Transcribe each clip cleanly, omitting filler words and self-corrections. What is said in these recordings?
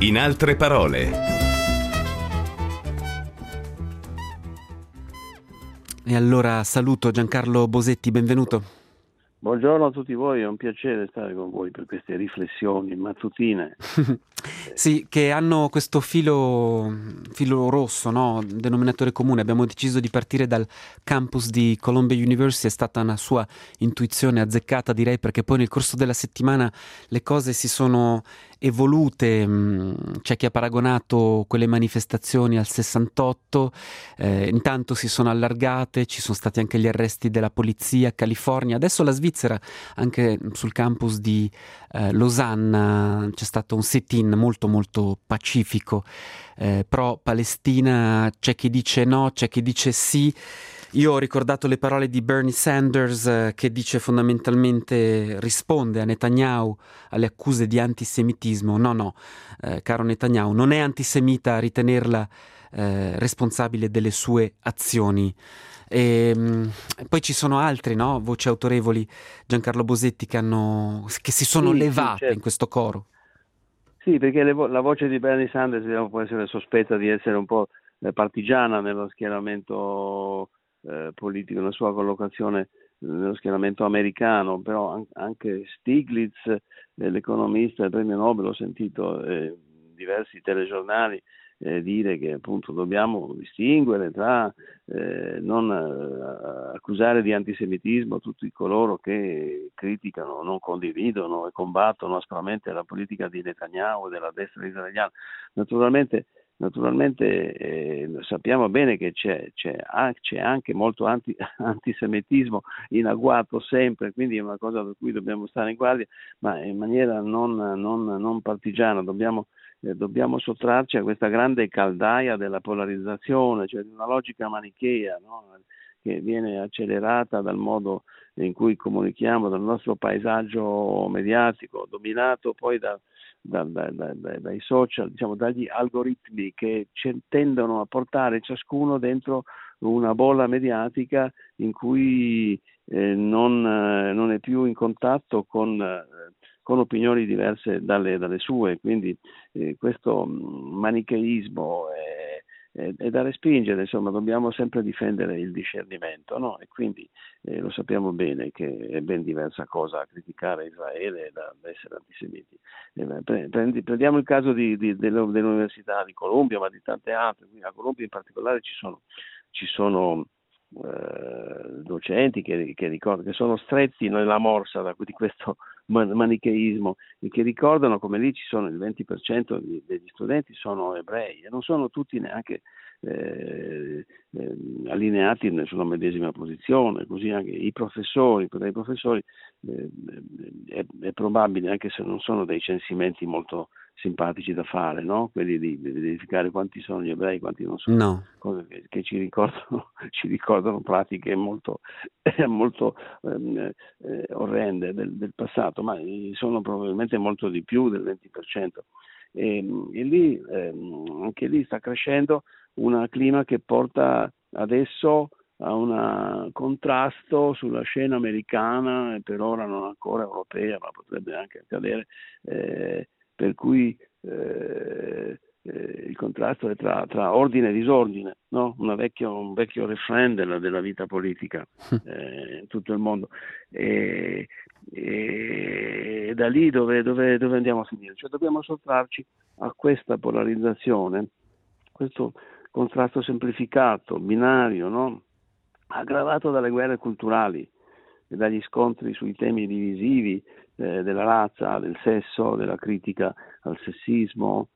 In altre parole. E allora saluto Giancarlo Bosetti, benvenuto. Buongiorno a tutti voi, è un piacere stare con voi per queste riflessioni mattutine. Sì, che hanno questo filo rosso, no? Denominatore comune. Abbiamo deciso di partire dal campus di Columbia University, è stata una sua intuizione azzeccata, direi, perché poi nel corso della settimana le cose si sono evolute. C'è chi ha paragonato quelle manifestazioni al 68, intanto si sono allargate, ci sono stati anche gli arresti della polizia a California, adesso la Svizzera, anche sul campus di Losanna c'è stato un sit-in molto molto pacifico pro Palestina. C'è chi dice no, c'è chi dice sì. Io ho ricordato le parole di Bernie Sanders che dice fondamentalmente, risponde a Netanyahu alle accuse di antisemitismo. No, caro Netanyahu, non è antisemita ritenerla responsabile delle sue azioni. E poi ci sono altri, no? Voci autorevoli, Giancarlo Bosetti, che si sono levate certo. in questo coro. Sì, perché la voce di Bernie Sanders può essere sospetta di essere un po' partigiana nello schieramento politico, nella sua collocazione nello schieramento americano, però anche Stiglitz, l'economista, il premio Nobel, ho sentito diversi telegiornali dire che appunto dobbiamo distinguere tra non accusare di antisemitismo tutti coloro che criticano, non condividono e combattono aspramente la politica di Netanyahu e della destra israeliana. Naturalmente sappiamo bene che c'è anche molto antisemitismo in agguato sempre, quindi è una cosa per cui dobbiamo stare in guardia, ma in maniera non partigiana. Dobbiamo sottrarci a questa grande caldaia della polarizzazione, cioè di una logica manichea, no? Che viene accelerata dal modo in cui comunichiamo, dal nostro paesaggio mediatico, dominato poi dai social, diciamo, dagli algoritmi che tendono a portare ciascuno dentro una bolla mediatica in cui non è più in contatto con opinioni diverse dalle sue, quindi questo manicheismo è da respingere, insomma, dobbiamo sempre difendere il discernimento, no? E quindi lo sappiamo bene che è ben diversa cosa criticare Israele da essere antisemiti. Prendiamo il caso dell'Università di Columbia, ma di tante altre. A Columbia in particolare ci sono docenti che sono stretti nella morsa di questo manicheismo e che ricordano come lì ci sono il 20% degli studenti sono ebrei e non sono tutti neanche allineati sulla medesima posizione, così anche i professori. Per i professori è probabile, anche se non sono dei censimenti molto simpatici da fare, no? Quelli di verificare quanti sono gli ebrei, quanti non sono, no. Cose che ci ricordano pratiche molto orrende del passato, ma sono probabilmente molto di più del 20%. E lì anche lì sta crescendo un clima che porta adesso a un contrasto sulla scena americana e per ora non ancora europea, ma potrebbe anche accadere, per cui il contrasto è tra ordine e disordine, no? Un vecchio refrain della vita politica in tutto il mondo, e da lì dove andiamo a finire? Cioè dobbiamo sottrarci a questa polarizzazione, questo contrasto semplificato, binario, no? Aggravato dalle guerre culturali e dagli scontri sui temi divisivi della razza, del sesso, della critica al sessismo.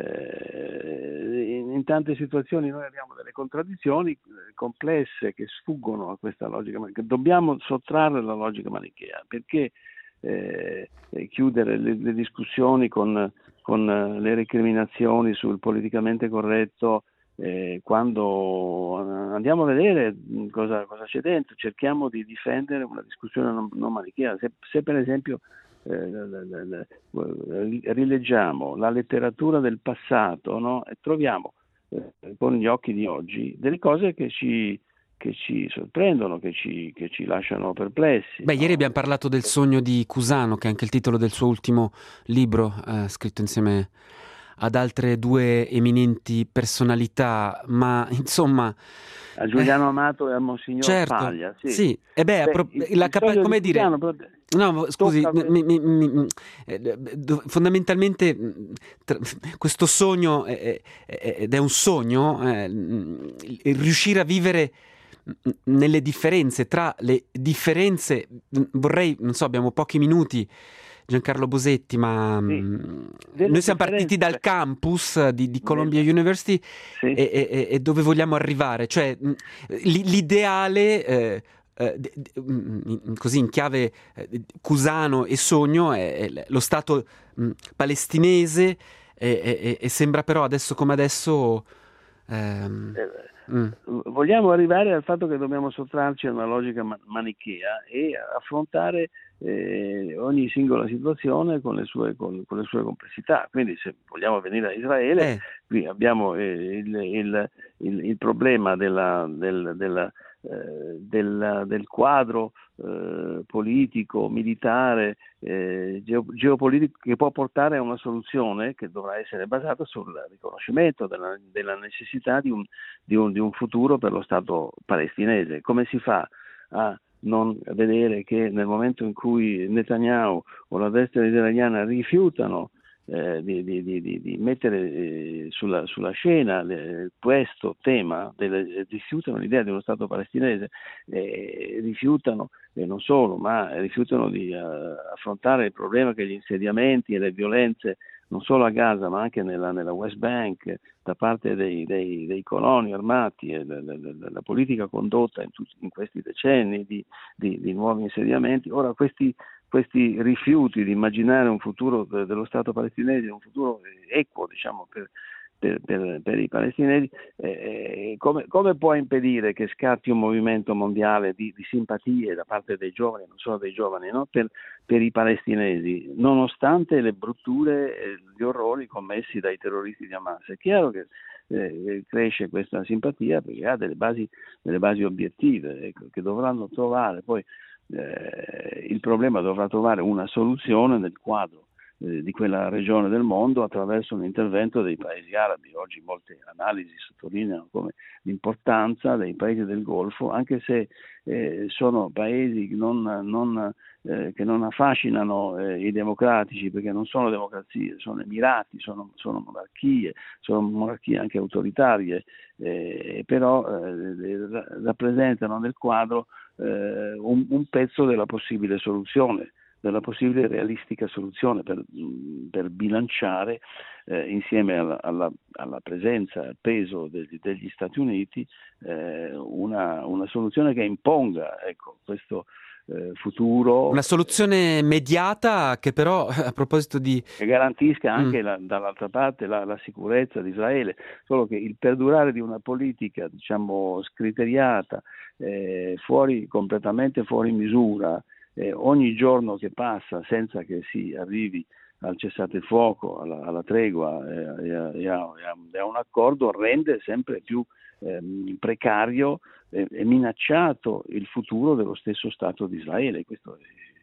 In tante situazioni noi abbiamo delle contraddizioni complesse che sfuggono a questa logica, che dobbiamo sottrarre alla logica manichea, perché chiudere le discussioni con le recriminazioni sul politicamente corretto, quando andiamo a vedere cosa c'è dentro, cerchiamo di difendere una discussione non manichea. Se per esempio rileggiamo la letteratura del passato, no? E troviamo con gli occhi di oggi delle cose che ci sorprendono, che ci lasciano perplessi. Beh, ieri abbiamo parlato del sogno di Cusano, che è anche il titolo del suo ultimo libro, scritto insieme ad altre due eminenti personalità, ma insomma... A Giuliano Amato e a Monsignor Certo, Paglia, sì. sì, e beh, come dire, no, scusi, fondamentalmente questo sogno, ed è un sogno, riuscire a vivere nelle differenze, tra le differenze, vorrei, non so, abbiamo pochi minuti, Giancarlo Bosetti, ma noi siamo partiti dal campus di Columbia University sì. e dove vogliamo arrivare? Cioè, l'ideale, così in chiave Cusano e sogno, è lo Stato palestinese, e sembra però adesso come adesso... Vogliamo arrivare al fatto che dobbiamo sottrarci a una logica manichea e affrontare ogni singola situazione con le sue complessità. Quindi se vogliamo venire a Israele, qui abbiamo il problema del quadro politico, militare, geopolitico, che può portare a una soluzione che dovrà essere basata sul riconoscimento della necessità di un futuro per lo Stato palestinese. Come si fa a non vedere che nel momento in cui Netanyahu o la destra israeliana rifiutano di mettere sulla scena questo tema, rifiutano l'idea di uno Stato palestinese, rifiutano, e non solo, ma rifiutano di affrontare il problema che gli insediamenti e le violenze non solo a Gaza ma anche nella West Bank da parte dei coloni armati e della politica condotta in questi decenni di nuovi insediamenti. Ora questi rifiuti di immaginare un futuro dello Stato palestinese, un futuro equo, diciamo, per i palestinesi, come può impedire che scatti un movimento mondiale di simpatie da parte dei giovani, non solo dei giovani, no? per i palestinesi, nonostante le brutture e gli orrori commessi dai terroristi di Hamas? È chiaro che cresce questa simpatia perché ha delle basi obiettive, ecco, che dovranno trovare poi. Il problema dovrà trovare una soluzione nel quadro di quella regione del mondo attraverso un intervento dei paesi arabi. Oggi molte analisi sottolineano come l'importanza dei paesi del Golfo, anche se sono paesi che non affascinano i democratici, perché non sono democrazie, sono emirati, sono monarchie anche autoritarie, però rappresentano nel quadro un pezzo della possibile soluzione, della possibile realistica soluzione per bilanciare insieme alla presenza, al peso degli Stati Uniti, una soluzione che imponga, ecco, questo futuro. Una soluzione mediata che però, a proposito che garantisca anche dall'altra parte la sicurezza di Israele, solo che il perdurare di una politica, diciamo, scriteriata, completamente fuori misura, ogni giorno che passa senza che si arrivi al cessate il fuoco, alla tregua e a un accordo, rende sempre più precario e minacciato il futuro dello stesso Stato di Israele. Questo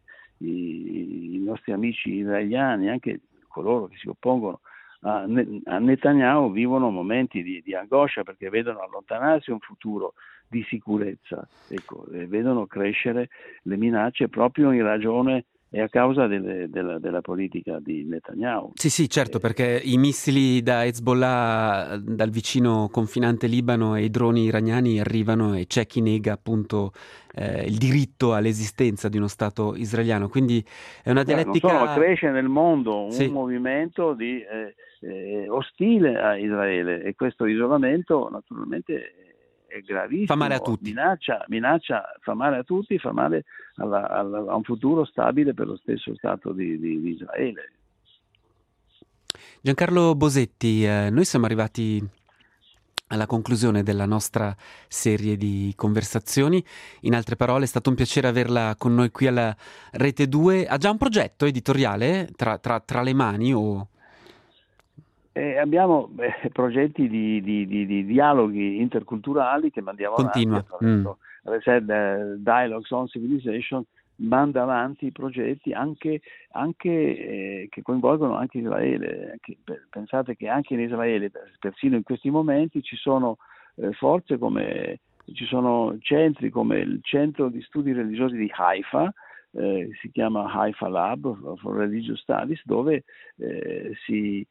i nostri amici israeliani, anche coloro che si oppongono a Netanyahu, vivono momenti di angoscia perché vedono allontanarsi un futuro di sicurezza, ecco, e vedono crescere le minacce proprio in ragione e a causa della politica di Netanyahu. Sì, certo, perché i missili da Hezbollah dal vicino confinante Libano e i droni iraniani arrivano e c'è chi nega appunto il diritto all'esistenza di uno Stato israeliano. Quindi è una dialettica... cresce nel mondo un movimento ostile a Israele e questo isolamento naturalmente è gravissimo, fa male a tutti. Minaccia, fa male a tutti, fa male a un futuro stabile per lo stesso Stato di Israele. Giancarlo Bosetti, noi siamo arrivati alla conclusione della nostra serie di conversazioni. In altre parole, è stato un piacere averla con noi qui alla Rete 2. Ha già un progetto editoriale tra le mani o... Abbiamo progetti di dialoghi interculturali che mandiamo avanti attraverso Dialogues on Civilization, manda avanti i progetti anche che coinvolgono anche Israele. Pensate che anche in Israele, persino in questi momenti, ci sono forze ci sono centri come il centro di studi religiosi di Haifa, si chiama Haifa Lab for Religious Studies, dove si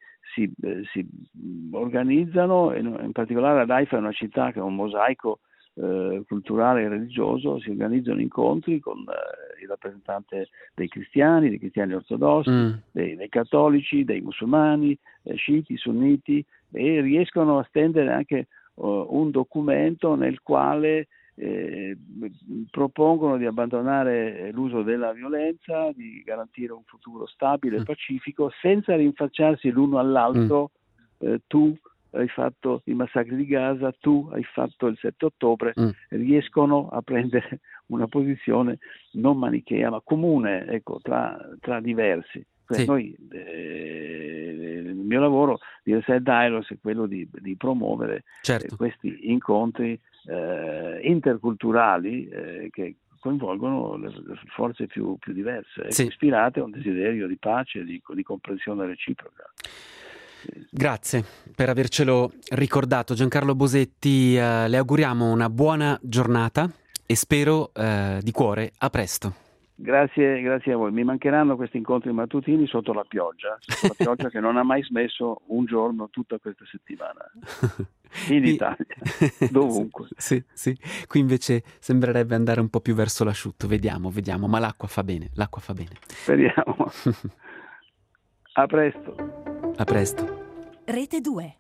organizzano, in particolare ad Haifa è una città che è un mosaico culturale e religioso, si organizzano incontri con il rappresentante dei cristiani ortodossi, dei cattolici, dei musulmani, sciiti, sunniti, e riescono a stendere anche un documento nel quale propongono di abbandonare l'uso della violenza, di garantire un futuro stabile e pacifico, senza rinfacciarsi l'uno all'altro. Tu hai fatto i massacri di Gaza, tu hai fatto il 7 ottobre, riescono a prendere una posizione non manichea ma comune, ecco, tra diversi. Sì. Noi, il mio lavoro di Reset Dialogues è quello di promuovere questi incontri interculturali che coinvolgono le forze più diverse, ispirate a un desiderio di pace, di comprensione reciproca. Grazie per avercelo ricordato, Giancarlo Bosetti. Le auguriamo una buona giornata e spero di cuore a presto. Grazie a voi. Mi mancheranno questi incontri mattutini sotto la pioggia che non ha mai smesso un giorno tutta questa settimana. In Italia, dovunque. Sì. Qui invece sembrerebbe andare un po' più verso l'asciutto. Vediamo, ma l'acqua fa bene. Speriamo. A presto. A presto. Rete 2.